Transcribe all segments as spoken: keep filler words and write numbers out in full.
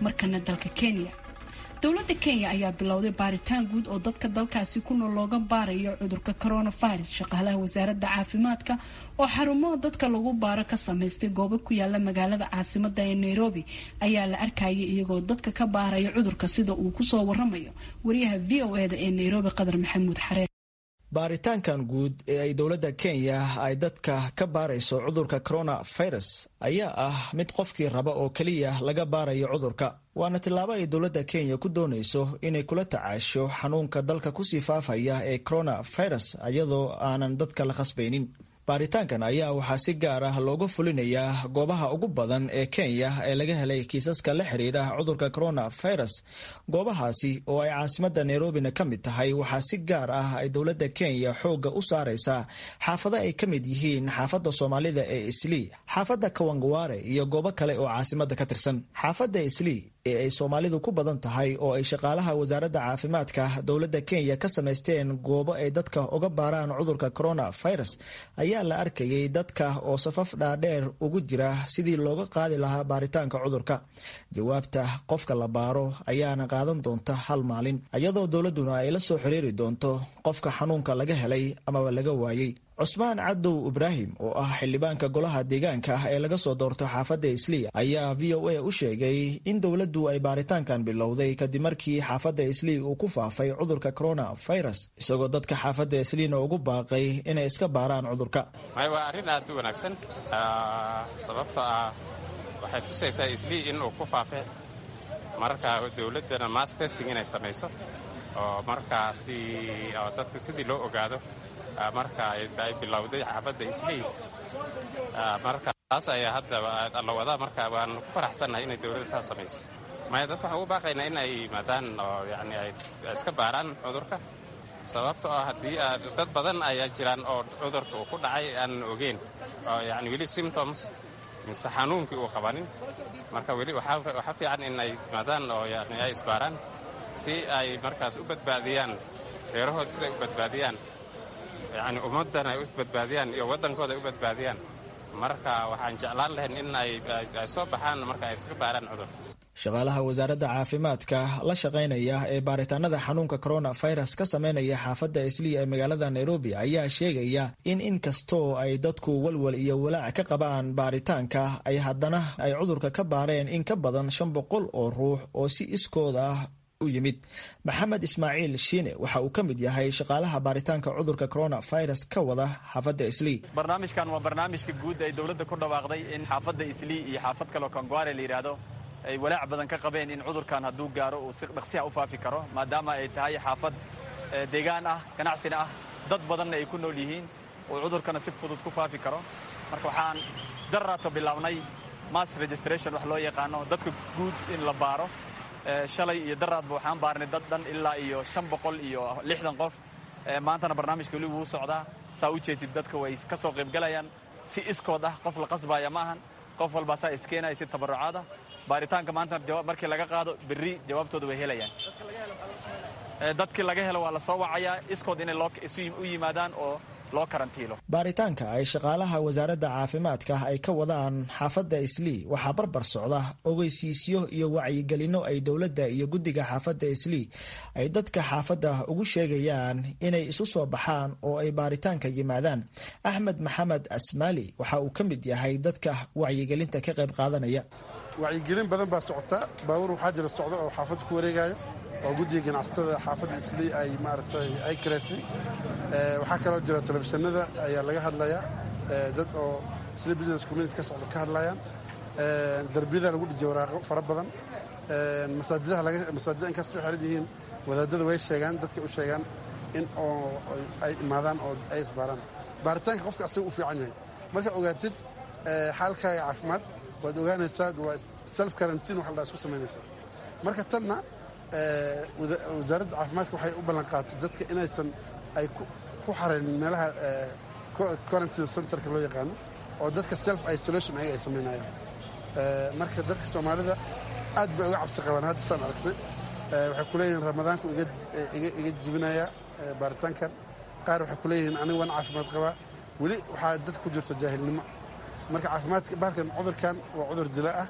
markana dalka Kenya. dowladda Kenya ayaa bilowday baaritaan guud oo dadka dalkaasi ku nool looga baarayo cudurka coronavirus. Shaqaalaha wasaaradda caafimaadka oo xarumo dadka lagu baaro ka sameystay goobo ku yaala magaalada caasimadda ee Nairobi ayaa la arkayay iyagoo dadka ka baaraya cudurka sida uu ku soo waramayo wariyaha V O A da ee Nairobi Qadar Maxamuud Xareen. baaritaankan guud ee ay dowladda Kenya ay dadka ka baarayso cudurka coronavirus ayaa ah mid qofkii raba oo kaliya laga baarayo cudurka. waana tilaabo ay dowladda Kenya ku doonayso inay kula tacaasho xanuunka dalka ku sii faafaya ee coronavirus iyadoo aanan dadka la khasbaynin. baaritaankan ayaa waxaa si gaar ah looga fulinayaa goobaha ugu badan ee Kenya ee laga helay kiisaska la xiriira cudurka coronavirus. goobahaasi oo ay caasimadda Nairobi ka mid tahay waxaa si gaar ah ay dowladda Kenya xooga u saaraysaa xaafado ay ka mid yihiin xaafadda Soomaalida ee Eastleigh, xaafadda Kawangware iyo goobo kale oo caasimadda ka tirsan. xaafadda Eastleigh ee ay Soomaalidu ku badan tahay oo ay shaqaalaha wasaaradda caafimaadka dowladda Kenya ka sameysteen goobo ay dadka uga baaraan cudurka coronavirus ayaa la arkayay dadka oo safaf dhaadheer ugu jira sidii looga qaadi lahaa baaritaanka cudurka. jawaabta qofka la baaro ayaana qaadan doonta hal maalin, iyadoo dowladuna ay la soo xiriiri doonto qofka xanuunka laga helay amaba laga waayay. Cusmaan Cadow Ibraahim oo ah xildhibaanka golaha deegaanka ee laga soo doorto xaafadda Eastleigh ayaa V O A u sheegay in dowladdu ay baaritaankan bilowday kadib markii xaafadda Eastleigh uu ku faafay cudurka coronavirus, isagoo dadka xaafadda Eastleigh ugu baaqay inay iska baaraan cudurka. waa arrin aad u wanaagsan sababtoo ah waxay tusaysaa Eastleigh in uu ku faafay, marka dowladdana mass testing inay samayso oo markaasi oo dadka sidii loo ogaado marka ay bilowday xaafadda Eastleigh. marka taas ayaa hadda la wadaa, marka waan ku faraxsanahay inay dowladda saas samayso. maya dadka waxaan ugu baaqaynaa in ay yimaadaan oo yani ay iska baaraan cudurka, sababtoo ah haddii dad badan ayaa jiraan oo cudurka uu ku dhacay aanan ogeyn oo yani weli symptoms mise xanuunkii uu qabanin. marka weli waxaa fiican in ay yimaadaan oo yani ay isbaaraan si ay markaas u badbaadiyaan reerahooda, siday u badbaadiyaan yani ummaddan ay u badbaadiyaan iyo waddankooda ay u badbaadiyaan. marka waxaan jeclaan lahayn in ay soo baxaan marka ay iska baaraan cudurka. shaqaalaha wasaaradda caafimaadka la shaqaynaya ee baaritaanada xanuunka coronavirus ka sameynaya xaafadda Eastleigh ee magaalada Nairobi ayaa sheegaya in inkastoo ay dadku walwal iyo walaac ka qabaan baaritaanka ay haddana ay cudurka ka baareen in ka badan shan boqol oo ruux oo si iskood ah yimid. Maxamed Ismaaciil Shiine waxa uu ka mid yahay shaqaalaha baaritaanka cudurka coronavirus ka wada xaafadda Eastleigh. barnaamijkan waa barnaamijka guud ay dowladda ku dhawaaqday in xaafadda Eastleigh iyo xaafad kale oo Kawangware la yiraahdo ay walaac badan ka qabeen in cudurkan hadduu gaaro uu si dhaqsi ah u faafi karo, maadaama ay tahay xaafad deegaan ah, ganacsina ah, dad badanna ay ku nool yihiin oo cudurkana si fudud ku faafi karo. marka waxaan daraato bilaabnay mass registration wax loo yaqaano dadka guud in la baaro. shalay iyo daraadba waxaan baarnay dad dhan ilaa iyo shan boqol iyo lixdan qof. maantana barnaamijka weli wuu socdaa. saa u jeedid dadka way ka soo qaybgalayaan si iskood ah, qof la qasbaya ma ahan. qof walba saa iskeenaya si tabarucaad ah. baaritaanka maanta markii laga qaado berri jawaabtooda way helayaan. dadkii laga helo waa la soo wacayaa iskood inay u yimaadaan oo loo karantiilo. baaritaanka ay shaqaalaha wasaaradda caafimaadka ay ka wadaan xaafadda Eastleigh waxaa barbar socda ogeysiisyo iyo wacyigelino ay dowladda iyo guddiga xaafadda Eastleigh ay dadka xaafadda ugu sheegayaan inay isu soo baxaan oo ay baaritaanka yimaadaan. Axmed Maxamed Asmaali waxa uu ka mid yahay dadka wacyigelinta ka qayb qaadanaya. wacyigelin badan baa socota. baabuur waxaa jira socdo oo xaafadda ku wareegayo oo guddiga ganacsatada xaafadda Eastleigh ay maaragtay ay kareysay. waxaa kaloo jira telefishinada ayaa laga hadlayaa, dad oo Eastleigh business community ka socda ka hadlayaan. darbiyada lagu dhijiyo waraaqo fara badan. masaajidaha laga masaajida in kastoo xiran yihiin wadaadada way sheegaan, dadka u sheegaan in oo ay imaadaan oo ay isbaaraan. baaritaanka qofka asaga u fiican yahay marka ogaatid xaalkaaga caafimaad waad ogaanaysaa. waa self quarantine wax la isku samaynaysaa. marka tanna wasaaradda caafimaadka waxay u ballan qaatay dadka inaysan ay ku xarayn meelaha quarantine centerka loo yaqaano oo dadka self isolation ay samaynayaan. marka dadka Soomaalida aad bay uga cabsi qabaan. hadda saan aragnay waxay ku leeyihiin ramadaanku iga iga jibinaya baaritaankan. qaar waxay ku leeyihiin aniga waan caafimaad qabaa. weli waxaa dad ku jirto jaahilnimo. marka caafimaadka bahalkan cudurkan waa cudur dilaa ah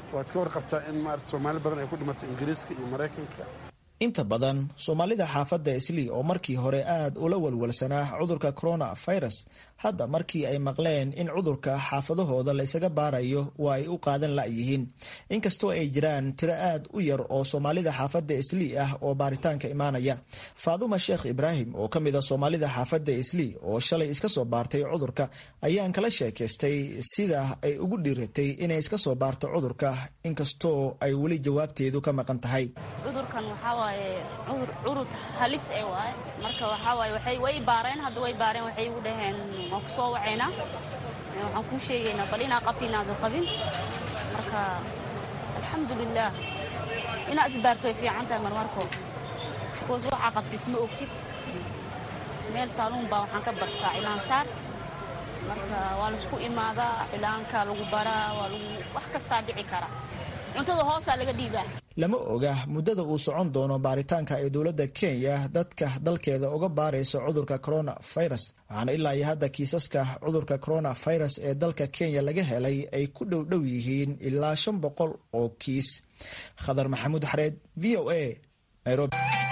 waad ka warqabtaa in maarata Soomaali badan ay ku dhimatay Ingiriiska iyo Mareykanka. inta badan Soomaalida xaafadda Islii oo markii hore aad ula walwalsanaa cudurka coronavirus hadda markii ay maqleen in cudurka xaafadahooda la isaga baarayo waa ay u qaadan la'yihiin inkastoo ay jiraan tiro aad u yar oo Soomaalida xaafadda Islii ah oo baaritaanka imaanaya. Faaduma Sheekh Ibraahim oo kamid ah Soomaalida xaafadda Islii oo shalay iska soo baartay cudurka ayaan kala sheekaystay sida ay ugu dhiiratay inay iska soo baarto cudurka inkastoo ay weli jawaabteedu ka maqan tahay. cudurkan waxa waaye cudur curud halis ee waay marka waxa waaye waxay way baareen hadda way baareen waxay u dhaheen waan ku soo waceena waxaan ku sheegaynaa bal inaa qabtina aad qabin marka alxamdulillah ina asbaarto fiican tahay marmarko koos waxa qabtis ma ogtid meel saaluun baa waxaan ka bartaa ilaan saar marka waa la isku imaadaa ilaanka lagu baraa waa lagu wax kasta dhici kara cuntada hoosa laga dhiibaa. lama oga muddada uu socon doono baaritaanka ay dowladda Kenya dadka dalkeeda uga baarayso cudurka coronavirus waxaana ilaa iyo hadda kiisaska cudurka coronavirus ee dalka Kenya laga helay ay ku dhow dhow yihiin ilaa shan boqol oo kiis. Khadar Maxamuud Xareed, V O A, Nairobi.